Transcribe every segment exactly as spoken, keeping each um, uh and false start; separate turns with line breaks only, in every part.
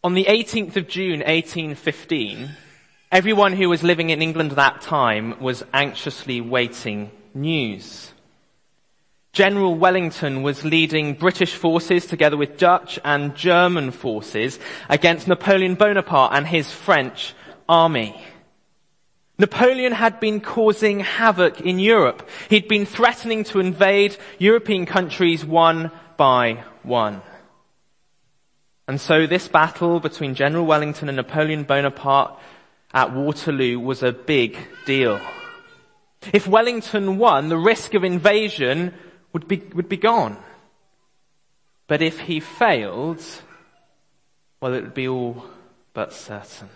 On the eighteenth of June, eighteen fifteen, everyone who was living in England at that time was anxiously waiting news. General Wellington was leading British forces together with Dutch and German forces against Napoleon Bonaparte and his French army. Napoleon had been causing havoc in Europe. He'd been threatening to invade European countries one by one. And so this battle between General Wellington and Napoleon Bonaparte at Waterloo was a big deal. If Wellington won, the risk of invasion would be, would be gone. But if he failed, well, it would be all but certain.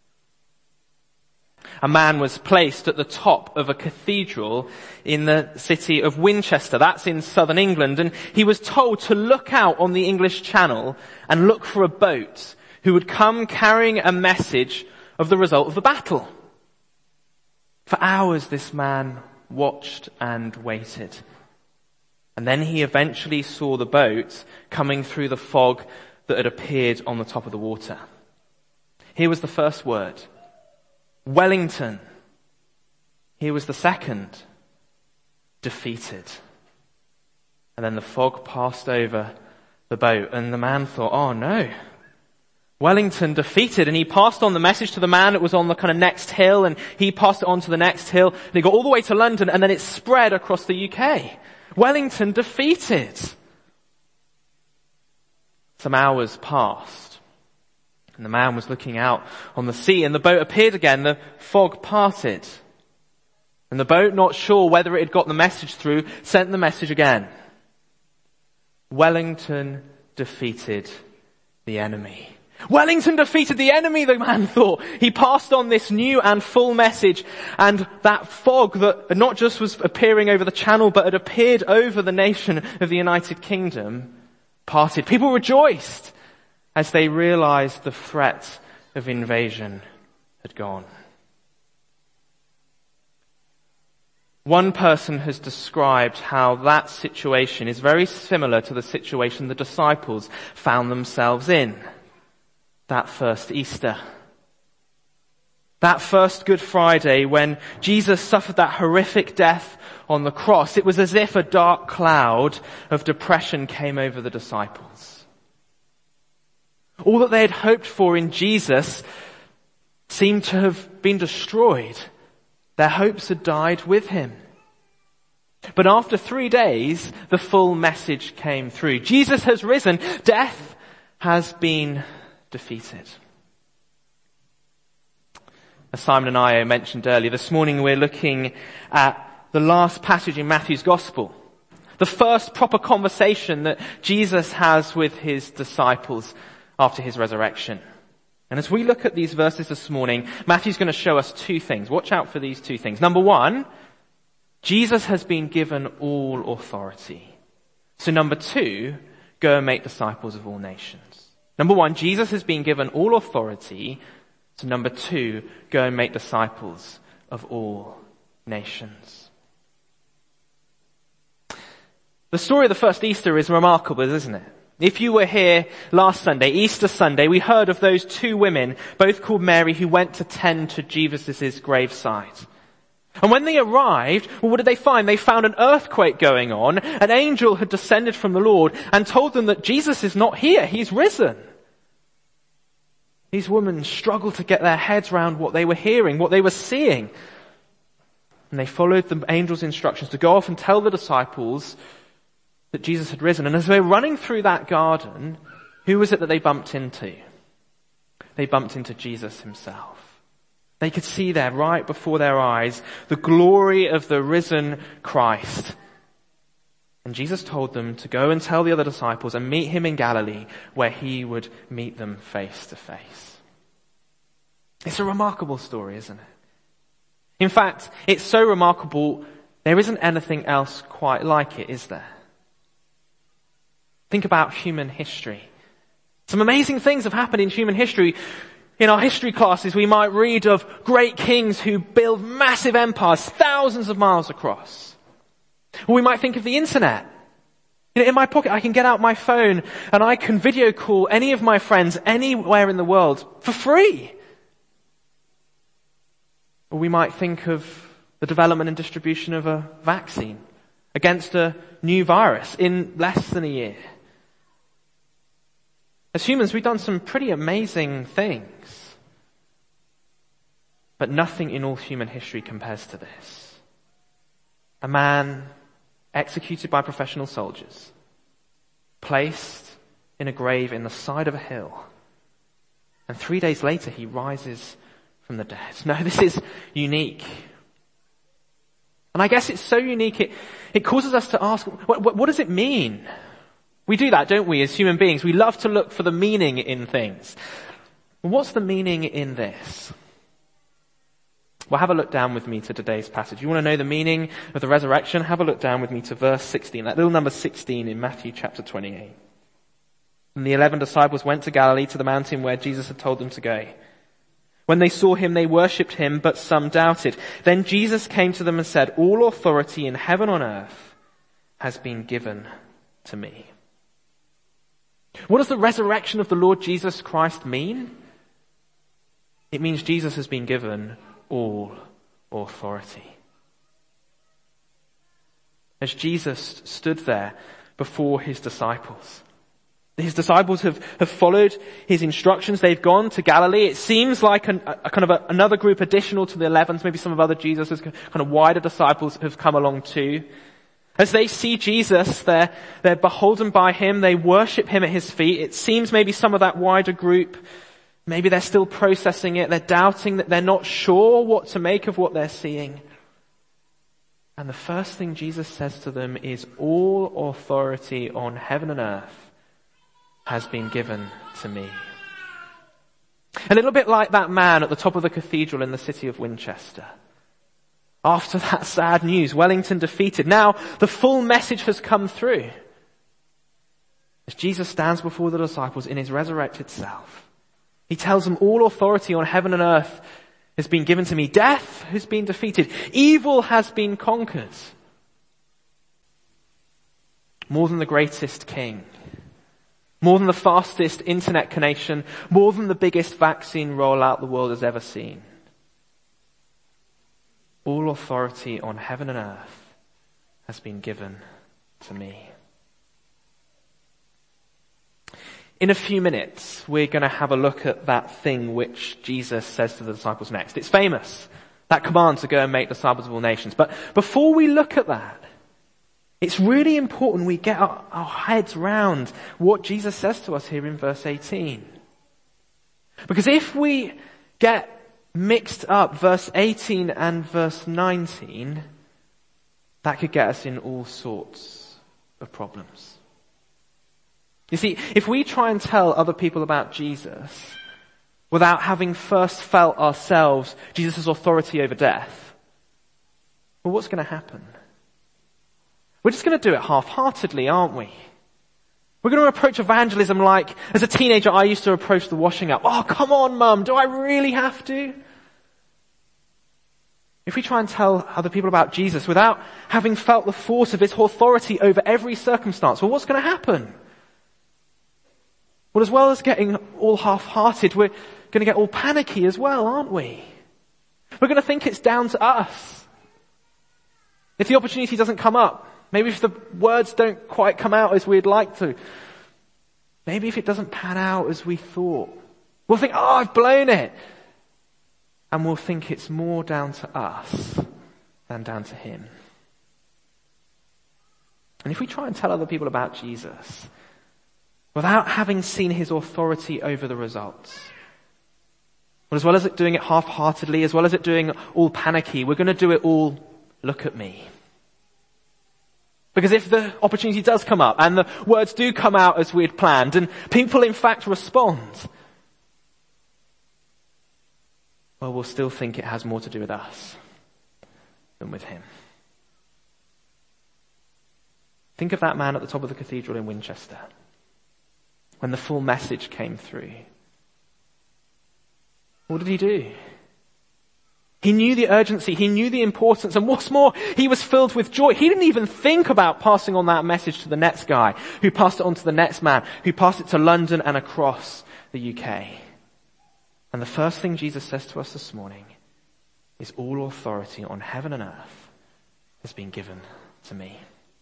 A man was placed at the top of a cathedral in the city of Winchester. That's in southern England. And he was told to look out on the English Channel and look for a boat who would come carrying a message of the result of the battle. For hours this man watched and waited. And then he eventually saw the boat coming through the fog that had appeared on the top of the water. Here was the first word. Wellington. Here was the second. Defeated. And then the fog passed over the boat and the man thought, oh no. Wellington defeated, and he passed on the message to the man that was on the kind of next hill, and he passed it on to the next hill, and he got all the way to London, and then it spread across the U K. Wellington defeated. Some hours passed, and the man was looking out on the sea, and the boat appeared again, the fog parted. And the boat, not sure whether it had got the message through, sent the message again. Wellington defeated the enemy. Wellington defeated the enemy, the man thought. He passed on this new and full message, and that fog that not just was appearing over the channel, but had appeared over the nation of the United Kingdom, parted. People rejoiced as they realized the threat of invasion had gone. One person has described how that situation is very similar to the situation the disciples found themselves in. That first Easter. That first Good Friday when Jesus suffered that horrific death on the cross, it was as if a dark cloud of depression came over the disciples. All that they had hoped for in Jesus seemed to have been destroyed. Their hopes had died with him. But after three days, the full message came through. Jesus has risen. Death has been defeated. As Simon and I mentioned earlier, this morning we're looking at the last passage in Matthew's Gospel. The first proper conversation that Jesus has with his disciples after his resurrection. And as we look at these verses this morning, Matthew's going to show us two things. Watch out for these two things. Number one, Jesus has been given all authority. So number two, go and make disciples of all nations. Number one, Jesus has been given all authority. So number two, go and make disciples of all nations. The story of the first Easter is remarkable, isn't it? If you were here last Sunday, Easter Sunday, we heard of those two women, both called Mary, who went to tend to Jesus' graveside. And when they arrived, well, what did they find? They found an earthquake going on. An angel had descended from the Lord and told them that Jesus is not here. He's risen. These women struggled to get their heads around what they were hearing, what they were seeing. And they followed the angel's instructions to go off and tell the disciples that Jesus had risen. And as they were running through that garden, who was it that they bumped into? They bumped into Jesus himself. They could see there, right before their eyes, the glory of the risen Christ. And Jesus told them to go and tell the other disciples and meet him in Galilee, where he would meet them face to face. It's a remarkable story, isn't it? In fact, it's so remarkable, there isn't anything else quite like it, is there? Think about human history. Some amazing things have happened in human history. In our history classes, we might read of great kings who build massive empires thousands of miles across. Or we might think of the internet. You know, in my pocket, I can get out my phone and I can video call any of my friends anywhere in the world for free. Or we might think of the development and distribution of a vaccine against a new virus in less than a year. As humans, we've done some pretty amazing things. But nothing in all human history compares to this. A man executed by professional soldiers, placed in a grave in the side of a hill, and three days later he rises from the dead. No, this is unique. And I guess it's so unique, it, it causes us to ask, what, what, what does it mean? We do that, don't we, as human beings? We love to look for the meaning in things. What's the meaning in this? Well, have a look down with me to today's passage. You want to know the meaning of the resurrection? Have a look down with me to verse sixteen, that little number sixteen in Matthew chapter twenty-eight. And the eleven disciples went to Galilee, to the mountain where Jesus had told them to go. When they saw him, they worshipped him, but some doubted. Then Jesus came to them and said, all authority in heaven and on earth has been given to me. What does the resurrection of the Lord Jesus Christ mean? It means Jesus has been given all authority. As Jesus stood there before his disciples, his disciples have, have followed his instructions. They've gone to Galilee. It seems like an, a kind of a, another group additional to the eleven. Maybe some of other Jesus' kind of wider disciples have come along too. As they see Jesus, they're, they're beholden by him. They worship him at his feet. It seems maybe some of that wider group, maybe they're still processing it. They're doubting, that they're not sure what to make of what they're seeing. And the first thing Jesus says to them is, all authority on heaven and earth has been given to me. A little bit like that man at the top of the cathedral in the city of Winchester. After that sad news, Wellington defeated. Now the full message has come through. As Jesus stands before the disciples in his resurrected self, he tells them, all authority on heaven and earth has been given to me. Death has been defeated. Evil has been conquered. More than the greatest king. More than the fastest internet connection. More than the biggest vaccine rollout the world has ever seen. All authority on heaven and earth has been given to me. In a few minutes, we're going to have a look at that thing which Jesus says to the disciples next. It's famous, that command to go and make disciples of all nations. But before we look at that, it's really important we get our, our heads round what Jesus says to us here in verse eighteen. Because if we get mixed up verse eighteen and verse nineteen, that could get us in all sorts of problems. You see, if we try and tell other people about Jesus without having first felt ourselves Jesus' authority over death, well, what's going to happen? We're just going to do it half-heartedly, aren't we? We're going to approach evangelism like, as a teenager, I used to approach the washing up. Oh, come on, Mum, do I really have to? If we try and tell other people about Jesus without having felt the force of his authority over every circumstance, well, what's going to happen? Well, as well as getting all half-hearted, we're going to get all panicky as well, aren't we? We're going to think it's down to us. If the opportunity doesn't come up, maybe if the words don't quite come out as we'd like to, maybe if it doesn't pan out as we thought, we'll think, oh, I've blown it. And we'll think it's more down to us than down to him. And if we try and tell other people about Jesus without having seen his authority over the results, well, as well as it doing it half-heartedly, as well as it doing all panicky, we're going to do it all, look at me. Because if the opportunity does come up and the words do come out as we had planned and people in fact respond, well, we'll still think it has more to do with us than with him. Think of that man at the top of the cathedral in Winchester when the full message came through. What did he do? He knew the urgency. He knew the importance. And what's more, he was filled with joy. He didn't even think about passing on that message to the next guy, who passed it on to the next man, who passed it to London and across the U K. And the first thing Jesus says to us this morning is, all authority on heaven and earth has been given to me.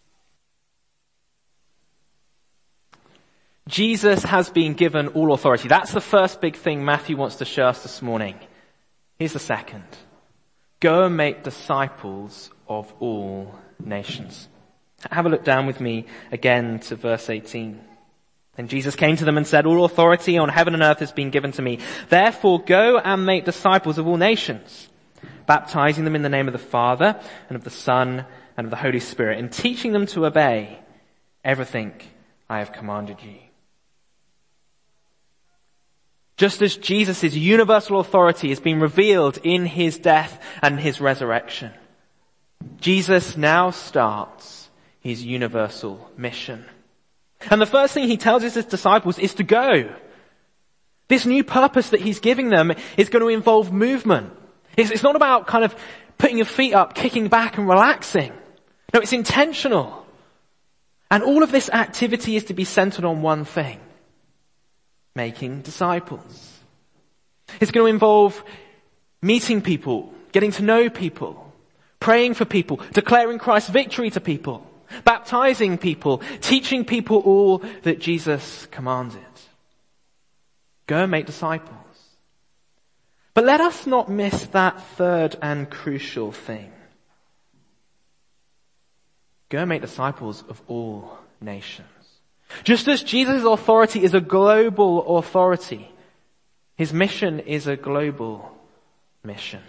Jesus has been given all authority. That's the first big thing Matthew wants to show us this morning. Here's the second. Go and make disciples of all nations. Have a look down with me again to verse eighteen. And Jesus came to them and said, all authority on heaven and earth has been given to me. Therefore go and make disciples of all nations, baptizing them in the name of the Father and of the Son and of the Holy Spirit, and teaching them to obey everything I have commanded you. Just as Jesus' universal authority has been revealed in his death and his resurrection, Jesus now starts his universal mission. And the first thing he tells his disciples is to go. This new purpose that he's giving them is going to involve movement. It's, it's not about kind of putting your feet up, kicking back and relaxing. No, it's intentional. And all of this activity is to be centered on one thing: making disciples. It's going to involve meeting people, getting to know people, praying for people, declaring Christ's victory to people, baptizing people, teaching people all that Jesus commanded. Go and make disciples. But let us not miss that third and crucial thing. Go and make disciples of all nations. Just as Jesus' authority is a global authority, his mission is a global mission.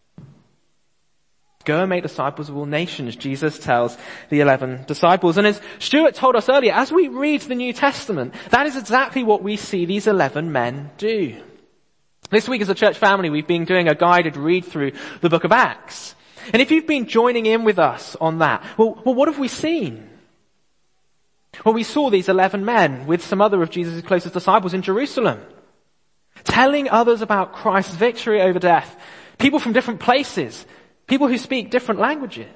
Go and make disciples of all nations, Jesus tells the eleven disciples. And as Stuart told us earlier, as we read the New Testament, that is exactly what we see these eleven men do. This week as a church family, we've been doing a guided read through the book of Acts. And if you've been joining in with us on that, well, well what have we seen? Well, we saw these eleven men with some other of Jesus' closest disciples in Jerusalem, telling others about Christ's victory over death. People from different places, people who speak different languages.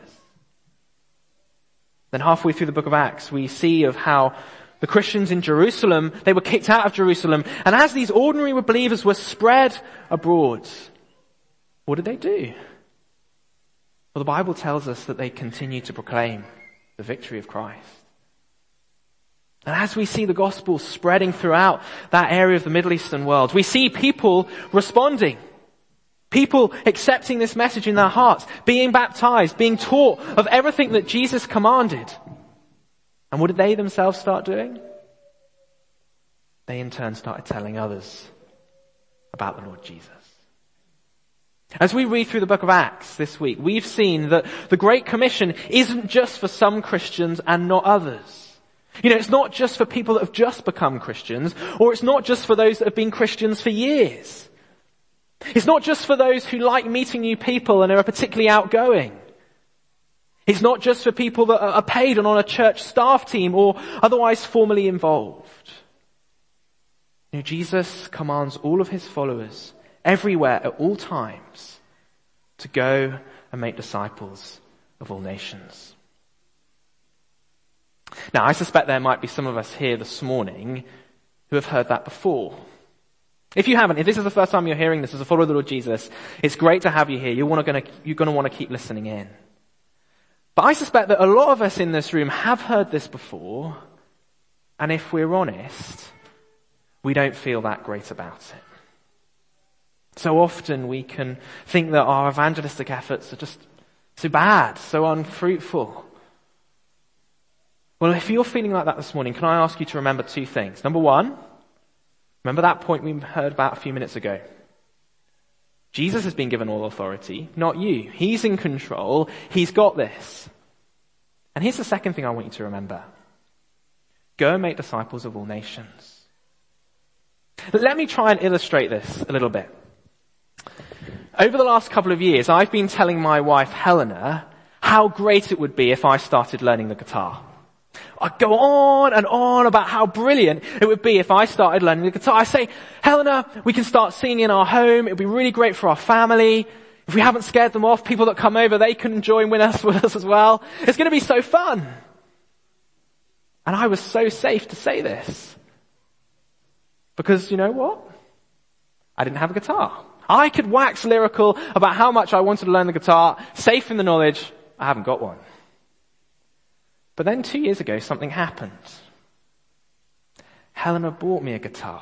Then halfway through the book of Acts, we see of how the Christians in Jerusalem, they were kicked out of Jerusalem. And as these ordinary believers were spread abroad, what did they do? Well, the Bible tells us that they continued to proclaim the victory of Christ. And as we see the gospel spreading throughout that area of the Middle Eastern world, we see people responding. People accepting this message in their hearts, being baptized, being taught of everything that Jesus commanded. And what did they themselves start doing? They in turn started telling others about the Lord Jesus. As we read through the book of Acts this week, we've seen that the Great Commission isn't just for some Christians and not others. You know, it's not just for people that have just become Christians, or it's not just for those that have been Christians for years. It's not just for those who like meeting new people and are particularly outgoing. It's not just for people that are paid and on a church staff team or otherwise formally involved. You know, Jesus commands all of his followers everywhere at all times to go and make disciples of all nations. Now, I suspect there might be some of us here this morning who have heard that before. If you haven't, if this is the first time you're hearing this as a follower of the Lord Jesus, it's great to have you here. You're going to, you're going to want to keep listening in. But I suspect that a lot of us in this room have heard this before, and if we're honest, we don't feel that great about it. So often we can think that our evangelistic efforts are just so bad, so unfruitful. Well, if you're feeling like that this morning, can I ask you to remember two things? Number one, remember that point we heard about a few minutes ago. Jesus has been given all authority, not you. He's in control. He's got this. And here's the second thing I want you to remember. Go and make disciples of all nations. Let me try and illustrate this a little bit. Over the last couple of years, I've been telling my wife, Helena, how great it would be if I started learning the guitar. I go on and on about how brilliant it would be if I started learning the guitar. I say, Helena, we can start singing in our home. It would be really great for our family. If we haven't scared them off, people that come over, they can join with us, with us as well. It's going to be so fun. And I was so safe to say this. Because you know what? I didn't have a guitar. I could wax lyrical about how much I wanted to learn the guitar, safe in the knowledge, I haven't got one. But then two years ago, something happened. Helena bought me a guitar.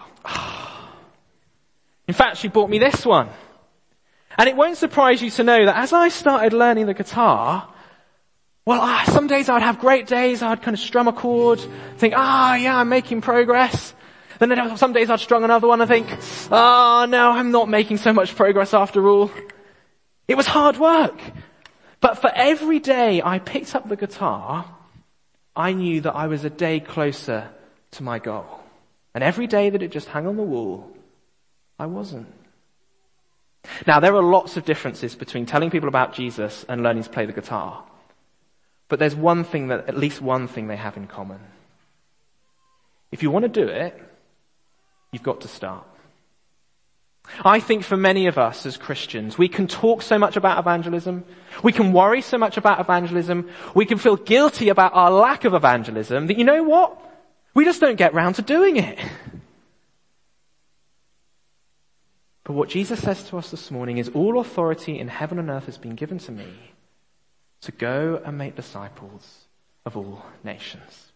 In fact, she bought me this one. And it won't surprise you to know that as I started learning the guitar, well, ah, some days I'd have great days, I'd kind of strum a chord, think, ah, yeah, I'm making progress. Then some days I'd strum another one and think, oh no, I'm not making so much progress after all. It was hard work. But for every day I picked up the guitar, I knew that I was a day closer to my goal. And every day that it just hung on the wall, I wasn't. Now, there are lots of differences between telling people about Jesus and learning to play the guitar. But there's one thing that, at least one thing they have in common. If you want to do it, you've got to start. I think for many of us as Christians, we can talk so much about evangelism. We can worry so much about evangelism. We can feel guilty about our lack of evangelism that, you know what? We just don't get round to doing it. But what Jesus says to us this morning is, all authority in heaven and earth has been given to me to go and make disciples of all nations.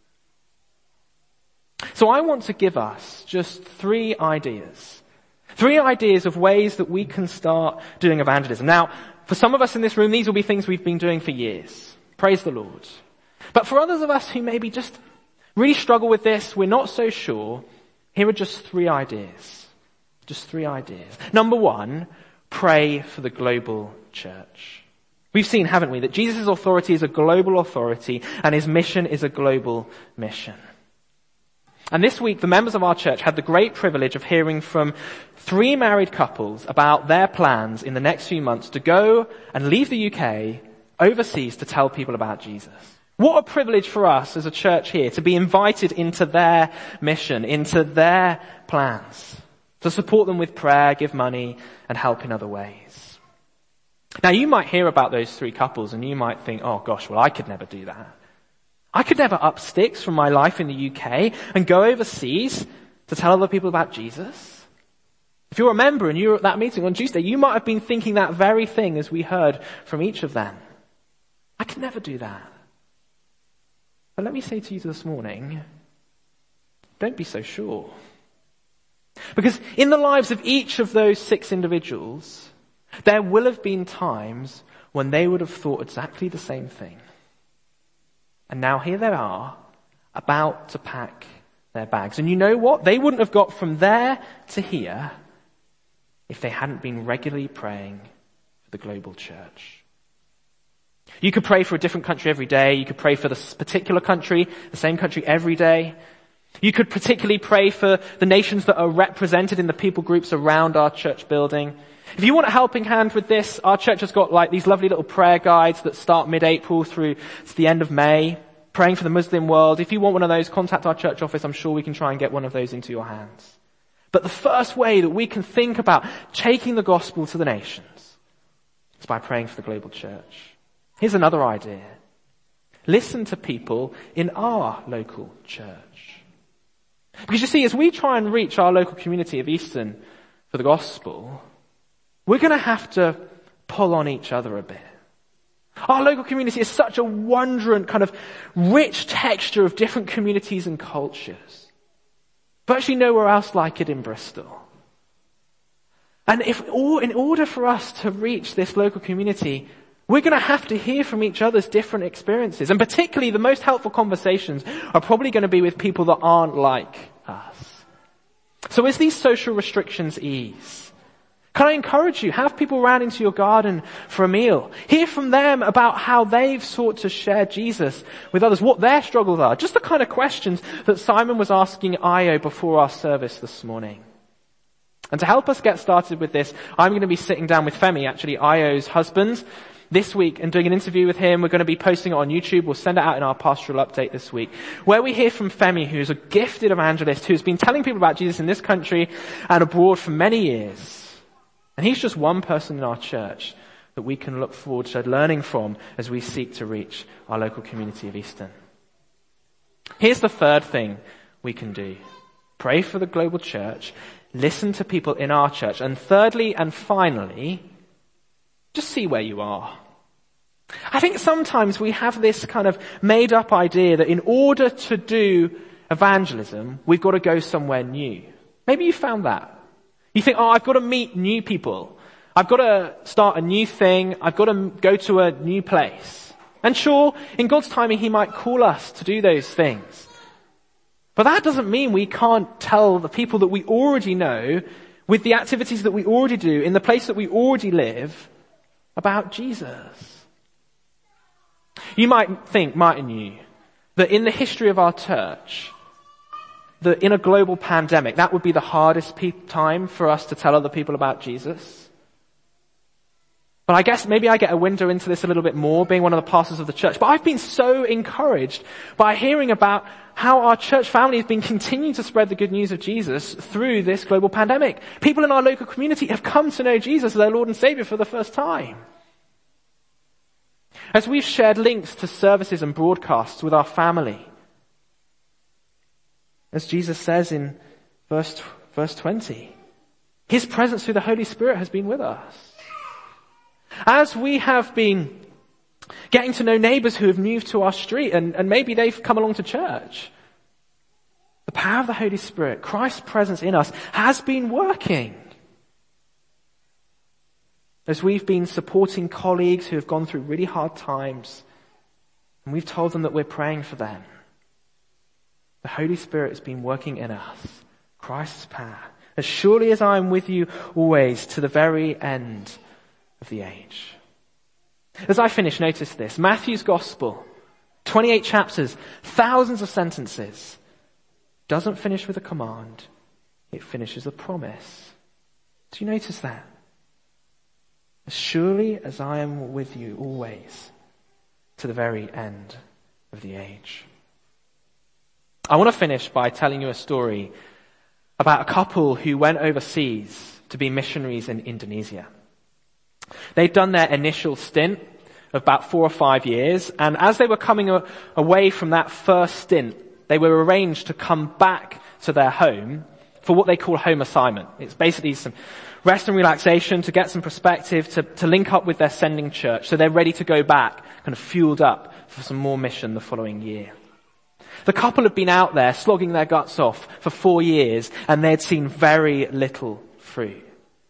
So I want to give us just three ideas. Three ideas of ways that we can start doing evangelism. Now, for some of us in this room, these will be things we've been doing for years. Praise the Lord. But for others of us who maybe just really struggle with this, we're not so sure, here are just three ideas. Just three ideas. Number one, pray for the global church. We've seen, haven't we, that Jesus' authority is a global authority and his mission is a global mission. And this week, the members of our church had the great privilege of hearing from three married couples about their plans in the next few months to go and leave the U K overseas to tell people about Jesus. What a privilege for us as a church here to be invited into their mission, into their plans, to support them with prayer, give money, and help in other ways. Now, you might hear about those three couples and you might think, oh gosh, well, I could never do that. I could never up sticks from my life in the U K and go overseas to tell other people about Jesus. If you're a member and you were at that meeting on Tuesday, you might have been thinking that very thing as we heard from each of them. I could never do that. But let me say to you this morning, don't be so sure. Because in the lives of each of those six individuals, there will have been times when they would have thought exactly the same thing. And now here they are, about to pack their bags. And you know what? They wouldn't have got from there to here if they hadn't been regularly praying for the global church. You could pray for a different country every day. You could pray for this particular country, the same country every day. You could particularly pray for the nations that are represented in the people groups around our church building. If you want a helping hand with this, our church has got like these lovely little prayer guides that start mid-April through to the end of May, praying for the Muslim world. If you want one of those, contact our church office. I'm sure we can try and get one of those into your hands. But the first way that we can think about taking the gospel to the nations is by praying for the global church. Here's another idea. Listen to people in our local church. Because you see, as we try and reach our local community of Easton for the gospel, we're going to have to pull on each other a bit. Our local community is such a wondrous kind of rich texture of different communities and cultures. Virtually nowhere else like it in Bristol. And if, in order for us to reach this local community, we're going to have to hear from each other's different experiences. And particularly the most helpful conversations are probably going to be with people that aren't like us. So as these social restrictions ease, can I encourage you, have people round into your garden for a meal. Hear from them about how they've sought to share Jesus with others, what their struggles are. Just the kind of questions that Simon was asking Io before our service this morning. And to help us get started with this, I'm going to be sitting down with Femi, actually Io's husband, this week and doing an interview with him. We're going to be posting it on YouTube. We'll send it out in our pastoral update this week, where we hear from Femi, who's a gifted evangelist who's been telling people about Jesus in this country and abroad for many years. And he's just one person in our church that we can look forward to learning from as we seek to reach our local community of Easton. Here's the third thing we can do. Pray for the global church, listen to people in our church, and thirdly and finally, just see where you are. I think sometimes we have this kind of made up idea that in order to do evangelism, we've got to go somewhere new. Maybe you found that. You think, oh, I've got to meet new people. I've got to start a new thing. I've got to go to a new place. And sure, in God's timing, he might call us to do those things. But that doesn't mean we can't tell the people that we already know, with the activities that we already do, in the place that we already live, about Jesus. You might think, mightn't you, that in the history of our church, that in a global pandemic, that would be the hardest pe- time for us to tell other people about Jesus. But I guess maybe I get a window into this a little bit more, being one of the pastors of the church. But I've been so encouraged by hearing about how our church family has been continuing to spread the good news of Jesus through this global pandemic. People in our local community have come to know Jesus as their Lord and Savior for the first time. As we've shared links to services and broadcasts with our family, as Jesus says in verse, verse twenty, his presence through the Holy Spirit has been with us. As we have been getting to know neighbors who have moved to our street and, and maybe they've come along to church, the power of the Holy Spirit, Christ's presence in us, has been working. As we've been supporting colleagues who have gone through really hard times, and we've told them that we're praying for them, the Holy Spirit has been working in us, Christ's power, as surely as I am with you always to the very end of the age. As I finish, notice this. Matthew's Gospel, twenty-eight chapters, thousands of sentences, doesn't finish with a command. It finishes a promise. Do you notice that? As surely as I am with you always to the very end of the age. I want to finish by telling you a story about a couple who went overseas to be missionaries in Indonesia. They'd done their initial stint of about four or five years, and as they were coming a- away from that first stint, they were arranged to come back to their home for what they call home assignment. It's basically some rest and relaxation, to get some perspective, to, to link up with their sending church, so they're ready to go back, kind of fueled up for some more mission the following year. The couple had been out there slogging their guts off for four years, and they'd seen very little fruit.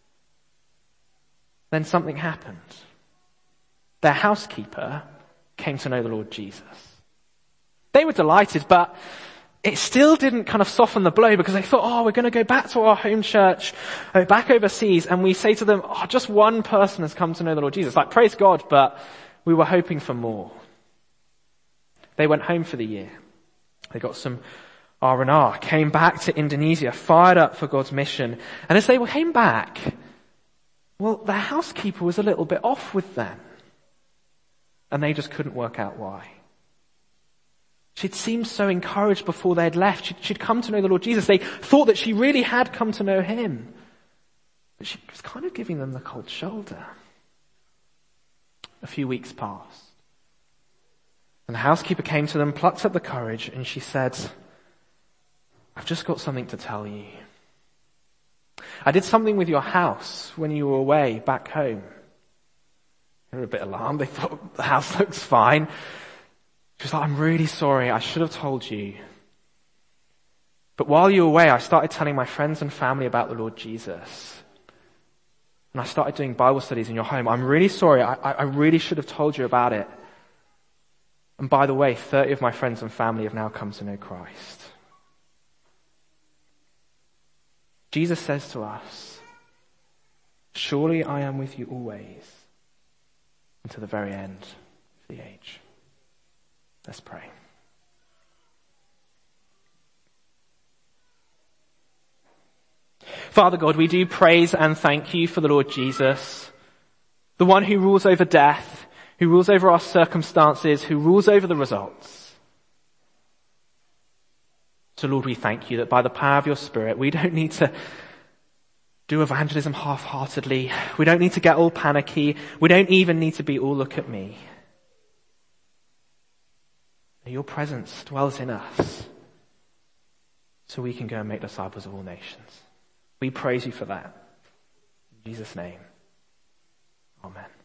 Then something happened. Their housekeeper came to know the Lord Jesus. They were delighted, but it still didn't kind of soften the blow, because they thought, oh, we're going to go back to our home church, uh, back overseas, and we say to them, oh, just one person has come to know the Lord Jesus. Like, praise God, but we were hoping for more. They went home for the year. They got some R and R, came back to Indonesia, fired up for God's mission. And as they came back, well, their housekeeper was a little bit off with them. And they just couldn't work out why. She'd seemed so encouraged before they'd left. She'd, she'd come to know the Lord Jesus. They thought that she really had come to know him. But she was kind of giving them the cold shoulder. A few weeks passed. And the housekeeper came to them, plucked up the courage, and she said, I've just got something to tell you. I did something with your house when you were away back home. They were a bit alarmed. They thought, the house looks fine. She was like, I'm really sorry. I should have told you. But while you were away, I started telling my friends and family about the Lord Jesus. And I started doing Bible studies in your home. I'm really sorry. I, I really should have told you about it. And by the way, thirty of my friends and family have now come to know Christ. Jesus says to us, surely I am with you always, until the very end of the age. Let's pray. Father God, we do praise and thank you for the Lord Jesus, the one who rules over death, who rules over our circumstances, who rules over the results. So Lord, we thank you that by the power of your Spirit, we don't need to do evangelism half-heartedly. We don't need to get all panicky. We don't even need to be all look at me. Your presence dwells in us so we can go and make disciples of all nations. We praise you for that. In Jesus' name, amen.